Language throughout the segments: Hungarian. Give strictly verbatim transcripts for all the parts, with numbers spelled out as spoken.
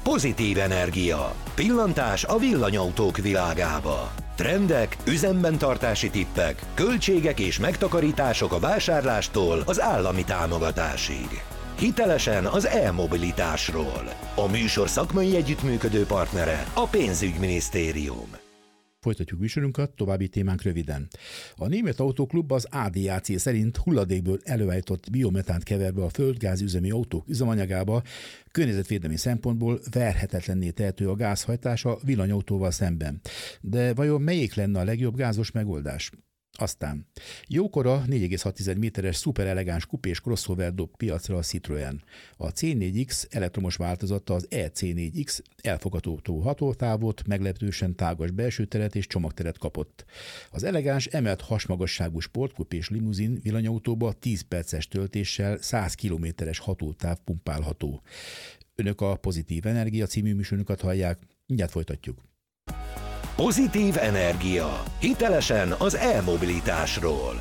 Pozitív energia. Pillantás a villanyautók világába. Trendek, üzemben tartási tippek, költségek és megtakarítások a vásárlástól az állami támogatásig. Hitelesen az e-mobilitásról. A műsor szakmai együttműködő partnere a Pénzügyminisztérium. Folytatjuk műsorunkat, további témánk röviden. A Német Autóklub az á dé á cé szerint hulladékből előállított biometánt keverve a földgáz üzemi autók üzemanyagába környezetvédelmi szempontból verhetetlenné tehető a gázhajtása villanyautóval szemben. De vajon melyik lenne a legjobb gázos megoldás? Aztán jókora négy egész hat méteres szuperelegáns kupés crossover dob piacra a Citroën. A cé négy iksz elektromos változata az e cé négy iksz elfogadható hatótávot, meglehetősen tágas belső teret és csomagteret kapott. Az elegáns emelt hasmagasságú sportkupés limuzin villanyautóba tíz perces töltéssel száz kilométeres hatótáv pumpálható. Önök a Pozitív Energia című műsorunkat hallják, mindjárt folytatjuk. Pozitív energia. Hitelesen az e-mobilitásról.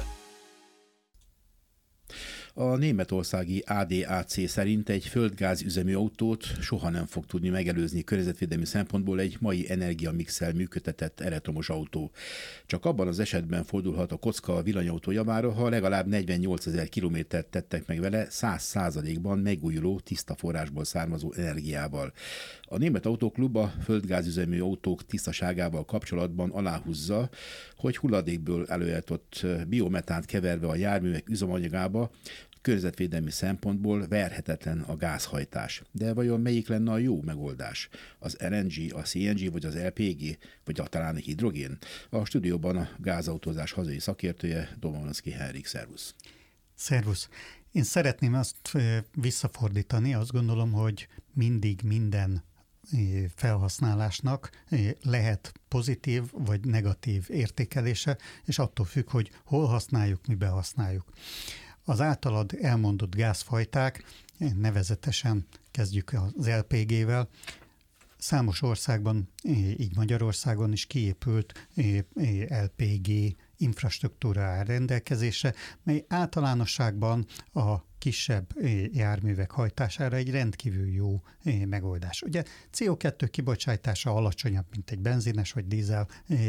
A németországi á dé á cé szerint egy földgáz üzemű autót soha nem fog tudni megelőzni környezetvédelmi szempontból egy mai energiamixel működtetett elektromos autó. Csak abban az esetben fordulhat a kocka a villanyautó javára, ha legalább negyvennyolcezer kilométert tettek meg vele száz százalékban megújuló tiszta forrásból származó energiával. A Német Autóklub a földgázüzemű autók tisztaságával kapcsolatban aláhúzza, hogy hulladékből előállított biometánt keverve a járművek üzemanyagába környezetvédelmi szempontból verhetetlen a gázhajtás. De vajon melyik lenne a jó megoldás? Az el en gé, a cé en gé vagy az el pé gé, vagy talán a hidrogén? A stúdióban a gázautózás hazai szakértője, Domanowski Henrik, szervusz. Szervusz. Én szeretném azt visszafordítani, azt gondolom, hogy mindig minden felhasználásnak lehet pozitív vagy negatív értékelése, és attól függ, hogy hol használjuk, miben használjuk. Az általad elmondott gázfajták, nevezetesen kezdjük az el pé gével, számos országban, így Magyarországon is kiépült el pé gé infrastruktúra áll rendelkezésre, mely általánosságban a kisebb járművek hajtására egy rendkívül jó megoldás. Ugye cé o kettő kibocsátása alacsonyabb, mint egy benzines vagy dízel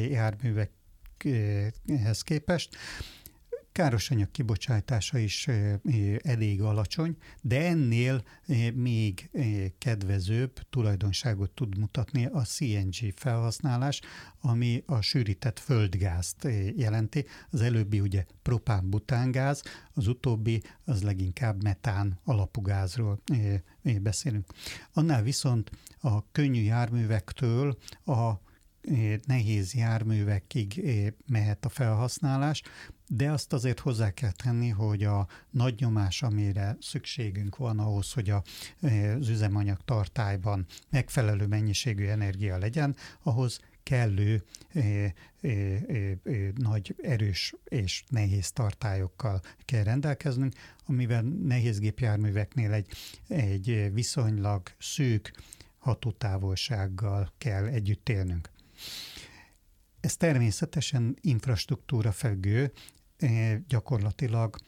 járművekhez képest. Károsanyag kibocsátása is elég alacsony, de ennél még kedvezőbb tulajdonságot tud mutatni a cé en gé felhasználás, ami a sűrített földgázt jelenti. Az előbbi ugye propán-butángáz, az utóbbi az leginkább metán alapú gázról beszélünk. Annál viszont a könnyű járművektől a nehéz járművekig mehet a felhasználás, de azt azért hozzá kell tenni, hogy a nagy nyomás, amire szükségünk van ahhoz, hogy az üzemanyag tartályban megfelelő mennyiségű energia legyen, ahhoz kellő eh, eh, eh, nagy, erős és nehéz tartályokkal kell rendelkeznünk, amivel nehézgépjárműveknél egy, egy viszonylag szűk hatótávolsággal kell együtt élnünk. Ez természetesen infrastruktúra függő, gyakorlatilag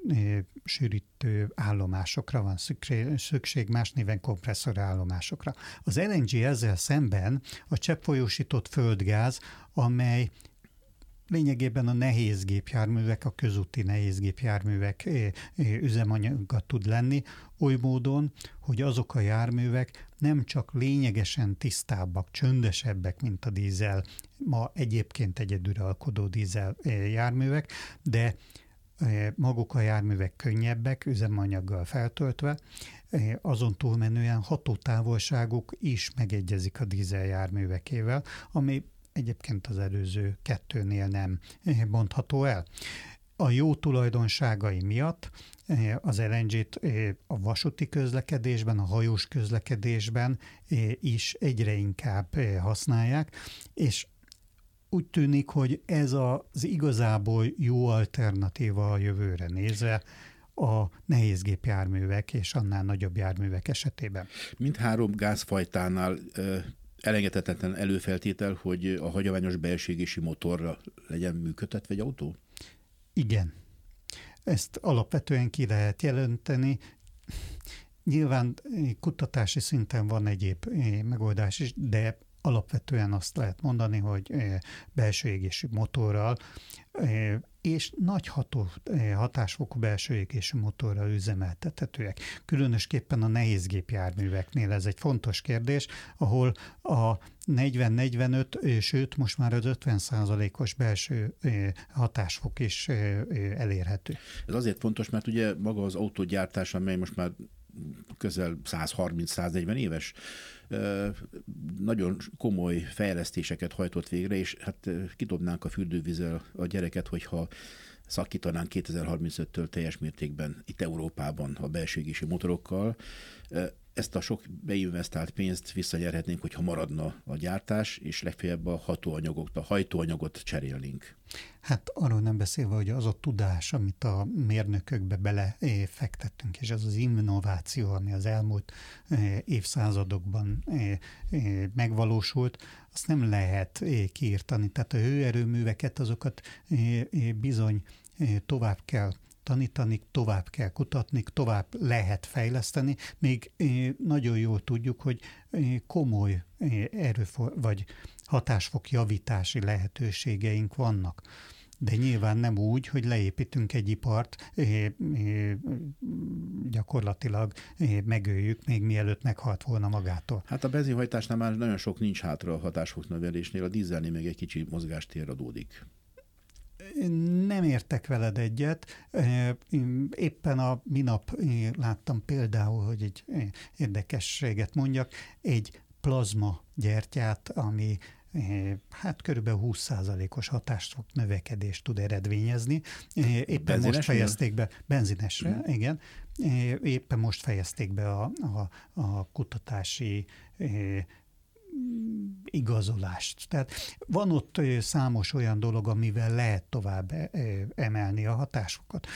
sűrítő állomásokra van szükség, más néven kompresszor állomásokra. Az el en gé ezzel szemben a cseppfolyósított földgáz, amely lényegében a nehézgépjárművek, a közúti nehézgépjárművek üzemanyaga tud lenni, oly módon, hogy azok a járművek nem csak lényegesen tisztábbak, csöndesebbek, mint a dízel, ma egyébként egyeduralkodó dízel járművek, de maguk a járművek könnyebbek, üzemanyaggal feltöltve, azon túlmenően hatótávolságuk is megegyezik a dízel járművekével, ami egyébként az előző kettőnél nem bontható el. A jó tulajdonságai miatt az el en gét a vasúti közlekedésben, a hajós közlekedésben is egyre inkább használják, és úgy tűnik, hogy ez az igazából jó alternatíva a jövőre nézve a nehézgépjárművek és annál nagyobb járművek esetében. Mindhárom gázfajtánál elengedhetetlen előfeltétel, hogy a hagyományos belső égési motorra legyen működtetve egy autó? Igen. Ezt alapvetően ki lehet jelenteni. Nyilván kutatási szinten van egyéb megoldás is, de alapvetően azt lehet mondani, hogy belső égésű motorral és nagy ható, hatásfokú belső égésű motorral üzemeltethetőek. Különösképpen a nehézgépjárműveknél ez egy fontos kérdés, ahol a negyven-negyvenöt, sőt most már az ötven százalékos belső hatásfok is elérhető. Ez azért fontos, mert ugye maga az autógyártás, amely most már közel száz harminc száz negyven éves, nagyon komoly fejlesztéseket hajtott végre, és hát kidobnánk a fürdővízzel a gyereket, hogyha szakítanánk kétezer-harmincöttől teljes mértékben itt Európában a belső égésű motorokkal. Ezt a sok beinvestált pénzt visszanyerhetnénk, hogyha maradna a gyártás, és legfeljebb a hatóanyagot, a hajtóanyagot cserélnénk. Hát arról nem beszélve, hogy az a tudás, amit a mérnökökbe belefektettünk, és az az innováció, ami az elmúlt évszázadokban megvalósult, azt nem lehet kiírtani. Tehát a hőerőműveket, azokat bizony tovább kell tanítani, tovább kell kutatni, tovább lehet fejleszteni. Még nagyon jól tudjuk, hogy komoly erőfor, vagy hatásfok javítási lehetőségeink vannak. De nyilván nem úgy, hogy leépítünk egy ipart, gyakorlatilag megöljük, még mielőtt meghalt volna magától. Hát a benzinhajtásnál már nagyon sok nincs hátra a hatásfok növelésnél, a dízelnél még egy kicsi mozgástér adódik. Nem értek veled egyet. Éppen a minap láttam például, hogy egy érdekességet mondjak, egy plazma gyertyát, ami hát körülbelül húsz százalékos hatásfok növekedést tud eredményezni. Éppen benzines most fejezték be, benzinesre, mm. igen, éppen most fejezték be a, a, a kutatási igazolást. Tehát van ott számos olyan dolog, amivel lehet tovább emelni a hatásokat.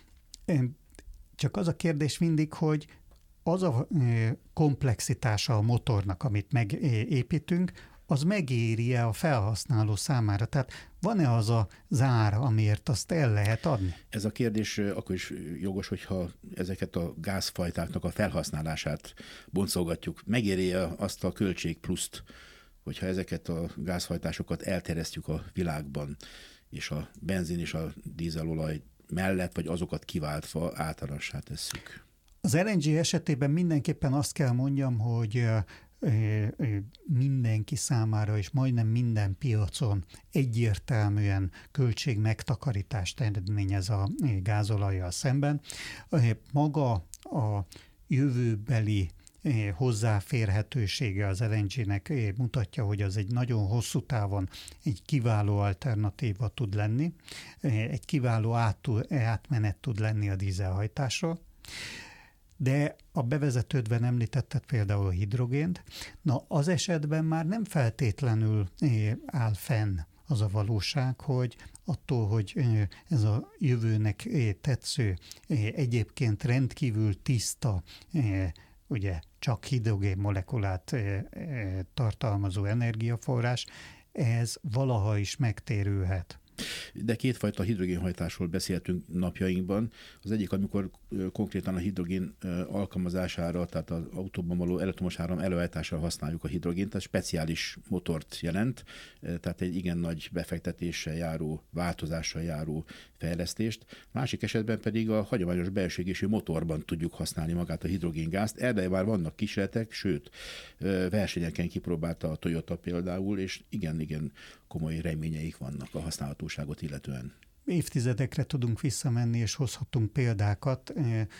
Csak az a kérdés mindig, hogy az a komplexitása a motornak, amit megépítünk, az megéri-e a felhasználó számára? Tehát van-e az a zár, amiért azt el lehet adni? Ez a kérdés akkor is jogos, hogyha ezeket a gázfajtáknak a felhasználását boncolgatjuk. Megéri-e azt a költség pluszt, hogyha ezeket a gázfajtásokat elterjesztjük a világban, és a benzin és a dízelolaj mellett, vagy azokat kiváltva általánossá tesszük? Az el en gé esetében mindenképpen azt kell mondjam, hogy mindenki számára és majdnem minden piacon egyértelműen költségmegtakarítást eredményez a gázolajjal szemben. Maga a jövőbeli hozzáférhetősége az el en gének mutatja, hogy az egy nagyon hosszú távon egy kiváló alternatíva tud lenni, egy kiváló átmenet tud lenni a dízelhajtásról. De a bevezetődben említetted például a hidrogént. Na, az esetben már nem feltétlenül áll fenn az a valóság, hogy attól, hogy ez a jövőnek tetsző, egyébként rendkívül tiszta, ugye csak hidrogén molekulát tartalmazó energiaforrás, ez valaha is megtérülhet. De kétfajta hidrogénhajtásról beszéltünk napjainkban. Az egyik, amikor konkrétan a hidrogén alkalmazására, tehát az autóban való elektromos áram előállítására használjuk a hidrogént, tehát speciális motort jelent, tehát egy igen nagy befektetéssel járó, változással járó fejlesztést. Másik esetben pedig a hagyományos belső égésű motorban tudjuk használni magát a hidrogéngázt. Erre már vannak kísérletek, sőt, versenyeken kipróbálta a Toyota például, és igen-igen komoly reményeik vannak a használhatóságot illetően. Évtizedekre tudunk visszamenni, és hozhatunk példákat.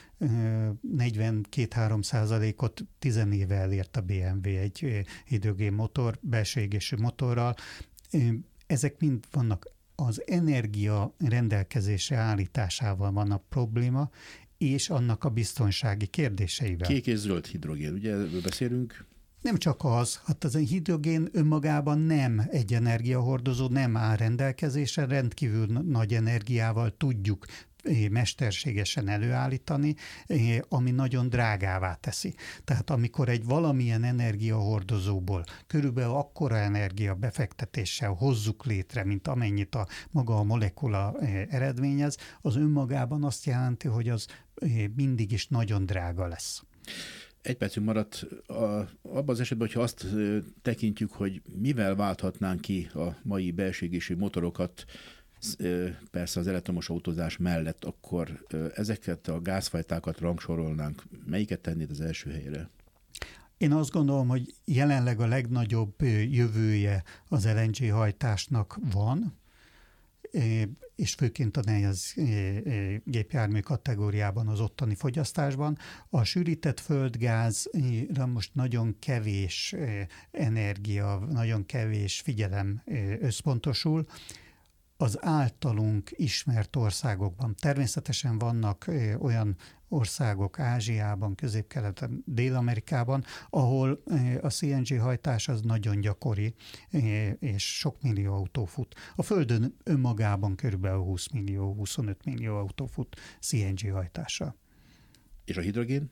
negyvenkét-három százalékot tizenéve elért a bé em vé egy hidrogénmotor, belső égésű motorral. Ezek mind vannak. Az energia rendelkezésre állításával van a probléma, és annak a biztonsági kérdéseivel. Kék és zöld hidrogén, ugye erről beszélünk? Nem csak az, hát az hidrogén önmagában nem egy energiahordozó, nem áll rendelkezésre, rendkívül nagy energiával tudjuk mesterségesen előállítani, ami nagyon drágává teszi. Tehát amikor egy valamilyen energiahordozóból körülbelül akkora energia befektetéssel hozzuk létre, mint amennyit a maga a molekula eredményez, az önmagában azt jelenti, hogy az mindig is nagyon drága lesz. Egy percünk maradt a, abban az esetben, hogyha azt tekintjük, hogy mivel válthatnánk ki a mai belső égésű motorokat, persze az elektromos autózás mellett, akkor ezeket a gázfajtákat rangsorolnánk. Melyiket tennéd az első helyre? Én azt gondolom, hogy jelenleg a legnagyobb jövője az el en gé hajtásnak van, és főként a nehéz gépjármű kategóriában, az ottani fogyasztásban. A sűrített földgázra most nagyon kevés energia, nagyon kevés figyelem összpontosul. Az általunk ismert országokban. Természetesen vannak olyan országok Ázsiában, Közép-Keleten, Dél-Amerikában, ahol a cé en gé hajtás az nagyon gyakori, és sok millió autó fut. A Földön önmagában körülbelül húsz millió, huszonöt millió autó fut cé en gé hajtással. És a hidrogén?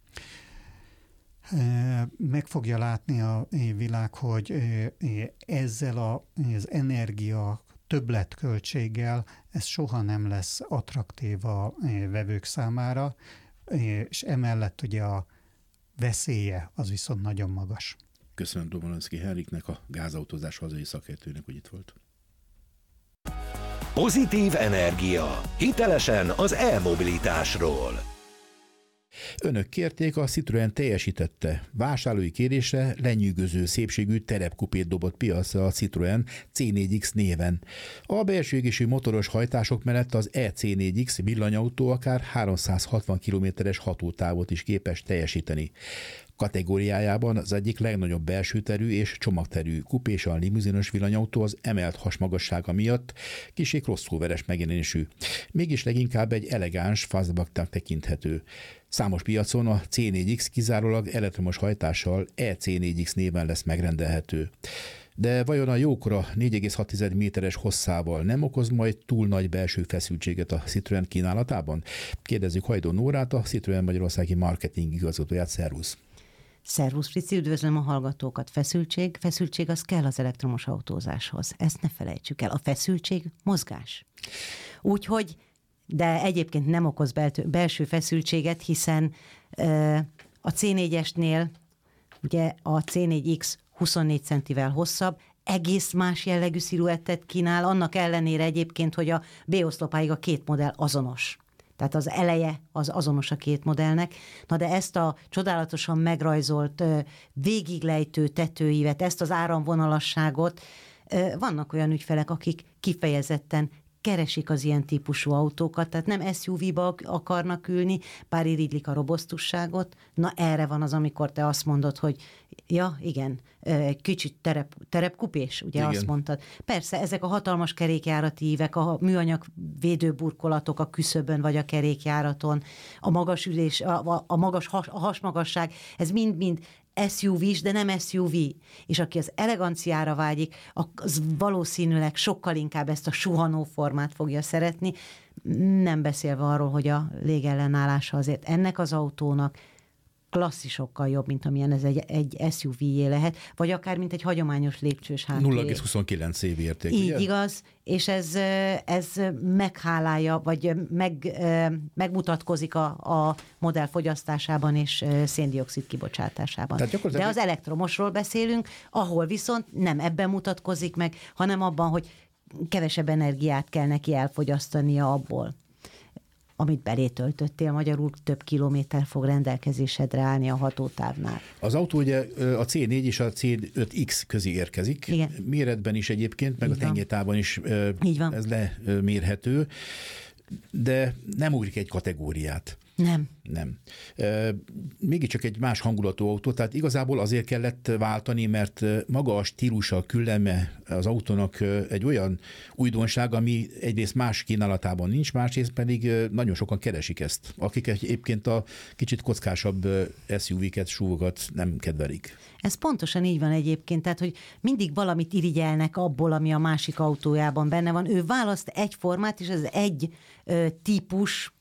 Meg fogja látni a világ, hogy ezzel az energia többletköltséggel ez soha nem lesz attraktív a vevők számára, és emellett ugye a veszélye az viszont nagyon magas. Köszönöm Domonoszky Henriknek, a gázautózás hazai szakértőnek, hogy itt volt. Pozitív energia. Hitelesen az e-mobilitásról. Önök kérték, a Citroën teljesítette. Vásárlói kérésre lenyűgöző szépségű terepkupét dobott piacra a Citroën cé négy iksz néven. A belső égésű motoros hajtások mellett az e cé négy iksz villanyautó akár háromszázhatvan kilométeres hatótávot is képes teljesíteni. Kategóriájában az egyik legnagyobb belsőterű és csomagterű kupésan limuzinos villanyautó az emelt hasmagassága miatt kissé crossoveres megjelenésű. Mégis leginkább egy elegáns fastbacknak tekinthető. Számos piacon a cé négy iksz kizárólag elektromos hajtással e cé négy iksz néven lesz megrendelhető. De vajon a jókora négy egész hat méteres hosszával nem okoz majd túl nagy belső feszültséget a Citroën kínálatában? Kérdezzük Hajdó Nórát, a Citroën Magyarországi marketing igazgatóját. Szervusz! Szervusz, Frici, üdvözlöm a hallgatókat. Feszültség, feszültség az kell az elektromos autózáshoz. Ezt ne felejtsük el. A feszültség mozgás. Úgyhogy, de egyébként nem okoz belső feszültséget, hiszen a cé négyesnél ugye a cé négy iksz huszonnégy centivel hosszabb, egész más jellegű sziluettet kínál, annak ellenére egyébként, hogy a B-oszlopáig a két modell azonos. Tehát az eleje az azonos a két modellnek. Na de ezt a csodálatosan megrajzolt végiglejtő tetőívet, ezt az áramvonalasságot, vannak olyan ügyfelek, akik kifejezetten keresik az ilyen típusú autókat, tehát nem es u vé-ba akarnak ülni, bár irigylik a robosztusságot. Na erre van az, amikor te azt mondod, hogy ja, igen, kicsit terep, terepkupés, ugye igen. Azt mondtad. Persze, ezek a hatalmas kerékjárati ívek, a műanyag védőburkolatok a küszöbön vagy a kerékjáraton, a magas ülés, a, a magas has, a hasmagasság, ez mind-mind es u vé-s, de nem es u vé. És aki az eleganciára vágyik, az valószínűleg sokkal inkább ezt a suhanó formát fogja szeretni, nem beszélve arról, hogy a légellenállása azért ennek az autónak klasszisokkal jobb, mint amilyen ez egy, egy es u vé-jé lehet, vagy akár mint egy hagyományos lépcsős háttér. nulla egész huszonkilenc év érték. Így ugye? Igaz, és ez, ez meghálálja, vagy meg, megmutatkozik a, a modell fogyasztásában és széndioxid kibocsátásában. gyakorlatilag... De az elektromosról beszélünk, ahol viszont nem ebben mutatkozik meg, hanem abban, hogy kevesebb energiát kell neki elfogyasztania abból, amit belé töltöttél, magyarul több kilométer fog rendelkezésedre állni a hatótávnál. Az autó ugye a cé négy és a cé öt iksz közé érkezik. Igen. Méretben is egyébként, meg Így a tengelytávon is Így van. ez lemérhető, de nem ugrik egy kategóriát. Nem. Nem. E, mégiscsak egy más hangulatú autó, tehát igazából azért kellett váltani, mert maga a stílusa, a külleme az autónak egy olyan újdonság, ami egyrészt más kínálatában nincs, másrészt pedig nagyon sokan keresik ezt, akik egyébként a kicsit kockásabb es u vé-ket, súvokat nem kedvelik. Ez pontosan így van egyébként, tehát, hogy mindig valamit irigyelnek abból, ami a másik autójában benne van. Ő választ egy formát, és ez egy ö, típus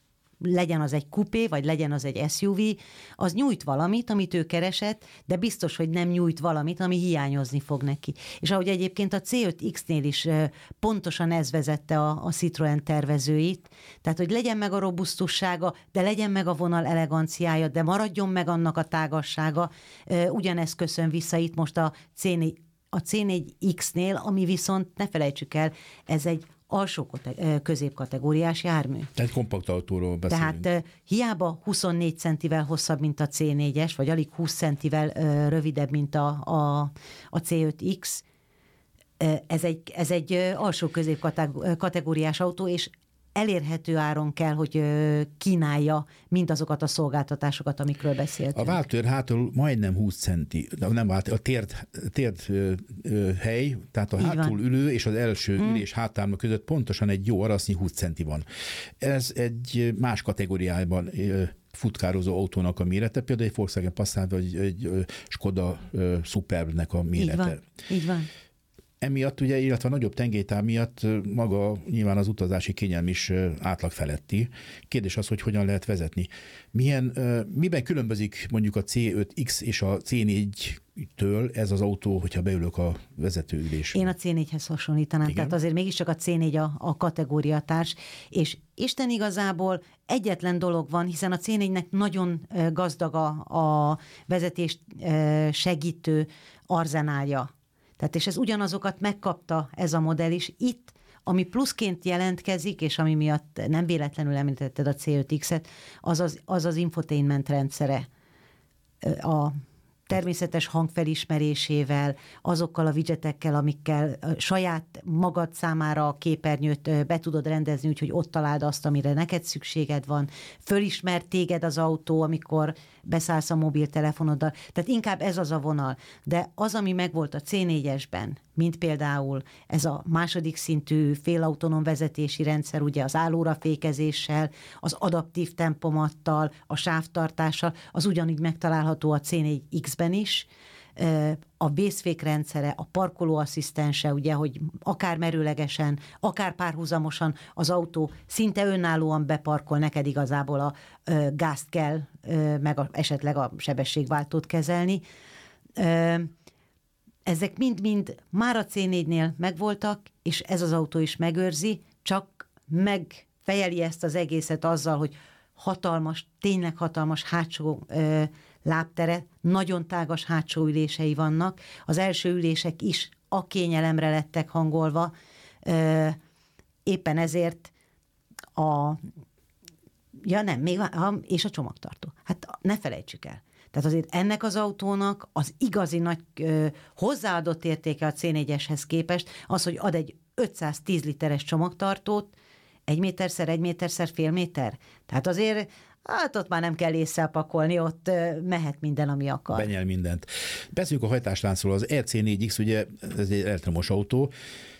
legyen az egy kupé, vagy legyen az egy es u vé, az nyújt valamit, amit ő keresett, de biztos, hogy nem nyújt valamit, ami hiányozni fog neki. És ahogy egyébként a cé öt iksz-nél is pontosan ez vezette a, a Citroën tervezőit, tehát, hogy legyen meg a robusztussága, de legyen meg a vonal eleganciája, de maradjon meg annak a tágassága. Ugyanezt köszön vissza itt most a cé négy, a cé négy iksz-nél, ami viszont, ne felejtsük el, ez egy alsó középkategóriás jármű. Tehát kompakt autóról beszélünk. Tehát hiába huszonnégy centivel hosszabb, mint a cé négyes, vagy alig húsz centivel rövidebb, mint a, a, a cé öt iksz, ez egy, ez egy alsó középkategóriás autó, és elérhető áron kell, hogy kínálja mindazokat a szolgáltatásokat, amikről beszéltünk. A váltőr hátul majdnem húsz centi, nem váltőr, a térd, térd ö, ö, hely, tehát a Így hátul van. ülő és az első hmm. ülés hátálma között pontosan egy jó arasznyi húsz centi van. Ez egy más kategóriában ö, futkározó autónak a mérete, például egy Volkswagen Passat vagy egy ö, Skoda ö, Superbnek a mérete. Így van. Így van. Emiatt ugye, illetve a nagyobb tengelytár miatt maga nyilván az utazási kényelm is átlag feletti. Kérdés az, hogy hogyan lehet vezetni. Milyen, miben különbözik mondjuk a cé öt iksz és a cé négytől ez az autó, hogyha beülök a vezetőülésre? Én a cé négyhez hasonlítanám, Igen? tehát azért mégiscsak a cé négy a, a kategóriatárs, és Isten igazából egyetlen dolog van, hiszen a cé négynek nagyon gazdag a, a vezetést segítő arzenálja. Tehát és ez ugyanazokat megkapta ez a modell is. Itt, ami pluszként jelentkezik, és ami miatt nem véletlenül említetted a cé öt iksz-et, az az, az, az infotainment rendszere. A természetes hangfelismerésével, azokkal a widgetekkel, amikkel saját magad számára a képernyőt be tudod rendezni, úgyhogy ott találd azt, amire neked szükséged van. Fölismer téged az autó, amikor beszállsz a mobiltelefonoddal. Tehát inkább ez az a vonal. De az, ami megvolt a cé négyesben, mint például ez a második szintű félautonóm vezetési rendszer, ugye az állóra fékezéssel, az adaptív tempomattal, a sávtartással, az ugyanígy megtalálható a cé négy iksz-ben is. A vészfékrendszere, a parkolóasszisztense, ugye, hogy akár merőlegesen, akár párhuzamosan az autó szinte önállóan beparkol, neked igazából a gázt kell, meg a, esetleg a sebességváltót kezelni. Ezek mind-mind már a cé négynél megvoltak, és ez az autó is megőrzi, csak megfejeli ezt az egészet azzal, hogy hatalmas, tényleg hatalmas hátsó ö, lábtere, nagyon tágas hátsó ülései vannak. Az első ülések is a kényelemre lettek hangolva. Ö, éppen ezért a... Ja nem, még van, és a csomagtartó. Hát ne felejtsük el. Tehát azért ennek az autónak az igazi nagy ö, hozzáadott értéke a cé négyeshez képest az, hogy ad egy ötszáztíz literes csomagtartót, egy méterszer, egy méterszer, fél méter. Tehát azért, hát ott már nem kell ésszel pakolni, ott ö, mehet minden, ami akar. Benyel mindent. Beszéljünk a hajtásláncról. Az e cé négy iksz, ugye ez egy elektromos autó,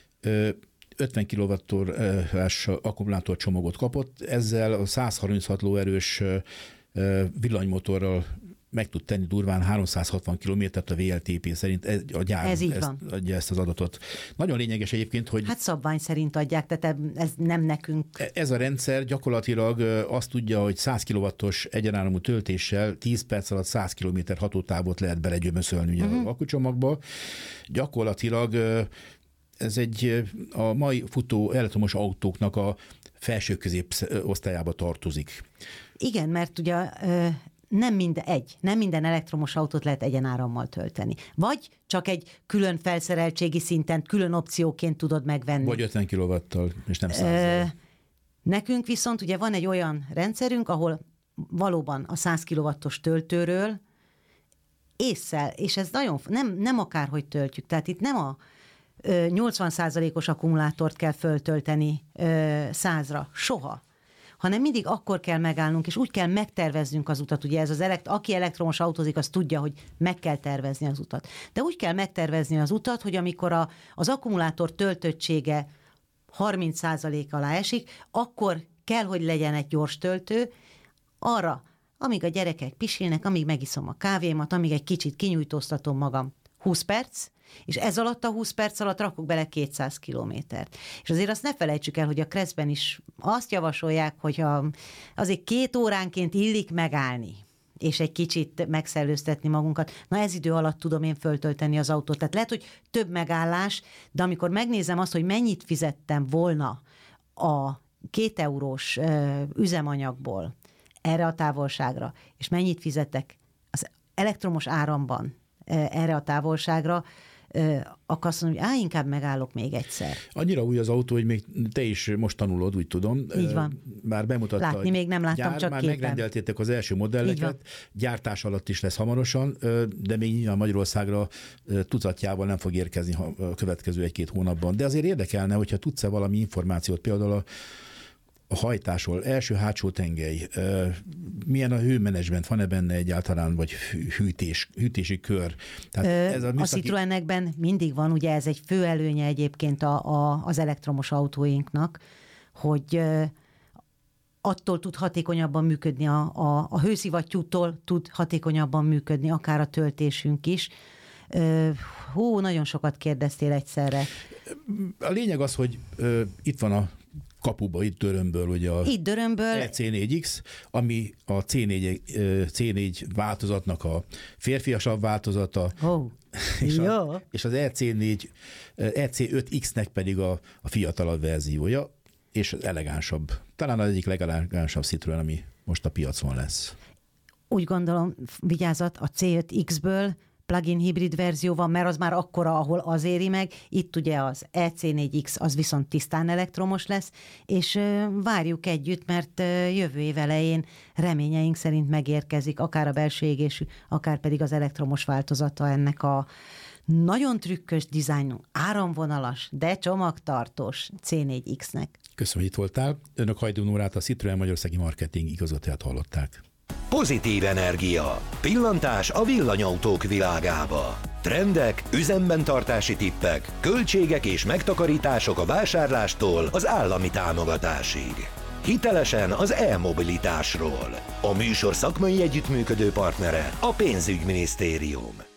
ötven kilowattórás akkumulátorcsomagot kapott, ezzel a száz harminchat lóerős villanymotorral meg tud tenni durván háromszázhatvan kilométert a vé el té pé szerint. A gyár ez így ezt, van. adja ezt az adatot. Nagyon lényeges egyébként, hogy... Hát szabvány szerint adják, tehát ez nem nekünk. Ez a rendszer gyakorlatilag azt tudja, hogy száz kilowattos egyenáramú töltéssel tíz perc alatt száz kilométer hatótávot lehet belegyömöszölni ugye uh-huh. a akkucsomagba. Gyakorlatilag ez egy a mai futó elektromos autóknak a felső középosztályába tartozik. Igen, mert ugye nem minden egy, nem minden elektromos autót lehet egyenárammal tölteni. Vagy csak egy külön felszereltségi szinten, külön opcióként tudod megvenni. Vagy ötven kilowattal, és nem százzal. Nekünk viszont ugye van egy olyan rendszerünk, ahol valóban a száz kilowattos töltőről ésszel, és ez nagyon, nem, nem akárhogy töltjük, tehát itt nem a nyolcvan százalékos akkumulátort kell föltölteni százra, soha, hanem mindig akkor kell megállnunk, és úgy kell megterveznünk az utat. Ugye ez az elekt- aki elektromos autózik, az tudja, hogy meg kell tervezni az utat. De úgy kell megtervezni az utat, hogy amikor a, az akkumulátor töltöttsége harminc százalék alá esik, akkor kell, hogy legyen egy gyors töltő arra, amíg a gyerekek pisilnek, amíg megiszom a kávémat, amíg egy kicsit kinyújtóztatom magam, húsz perc, és ez alatt a húsz perc alatt rakok bele kétszáz kilométert. És azért azt ne felejtsük el, hogy a Kreszben is azt javasolják, hogy azért két óránként illik megállni, és egy kicsit megszellőztetni magunkat. Na ez idő alatt tudom én föltölteni az autót. Tehát lehet, hogy több megállás, de amikor megnézem azt, hogy mennyit fizettem volna a két eurós üzemanyagból erre a távolságra, és mennyit fizetek az elektromos áramban erre a távolságra, akkor azt mondom, hogy á, inkább megállok még egyszer. Annyira új az autó, hogy még te is most tanulod, úgy tudom. Így van. Már bemutatta. Látni még nem láttam, gyár, csak már képen. megrendeltétek az első modelleket, gyártás alatt is lesz hamarosan, de még nyilván Magyarországra tucatjával nem fog érkezni a következő egy-két hónapban. De azért érdekelne, hogyha tudsz-e valami információt, például a a hajtásról, első-hátsó tengely, milyen a hőmenedzsment, van-e benne egyáltalán, vagy hűtés, hűtési kör? Tehát ez a, műszaki... a Citroenekben mindig van, ugye ez egy fő előnye egyébként a, a, az elektromos autóinknak, hogy attól tud hatékonyabban működni, a, a, a hőszivattyútól tud hatékonyabban működni, akár a töltésünk is. Hú, nagyon sokat kérdeztél egyszerre. A lényeg az, hogy uh, itt van a kapuba, itt Dörömből, ugye a itt Dörömből. E C négy X, ami a C négy, C négy változatnak a férfiasabb változata, oh. és, Jó. a, és az E C négy, E C öt X-nek pedig a, a fiatalabb verziója, és az elegánsabb. Talán az egyik legelegánsabb Citroen, ami most a piacon lesz. Úgy gondolom, vigyázat, a C öt X-ből plug-in hibrid verzió van, mert az már akkora, ahol az éri meg. Itt ugye az E C négy X, az viszont tisztán elektromos lesz, és várjuk együtt, mert jövő év elején reményeink szerint megérkezik, akár a belső égésű, akár pedig az elektromos változata ennek a nagyon trükkös dizájnú, áramvonalas, de csomagtartós C négy X-nek. Köszönöm, hogy itt voltál. Önök Hajdú Nórát, a Citroen Magyarországi Marketing igazgatóját hallották. Pozitív energia. Pillantás a villanyautók világába. Trendek, üzemben tartási tippek, költségek és megtakarítások a vásárlástól az állami támogatásig. Hitelesen az e-mobilitásról. A műsor szakmai együttműködő partnere a Pénzügyminisztérium.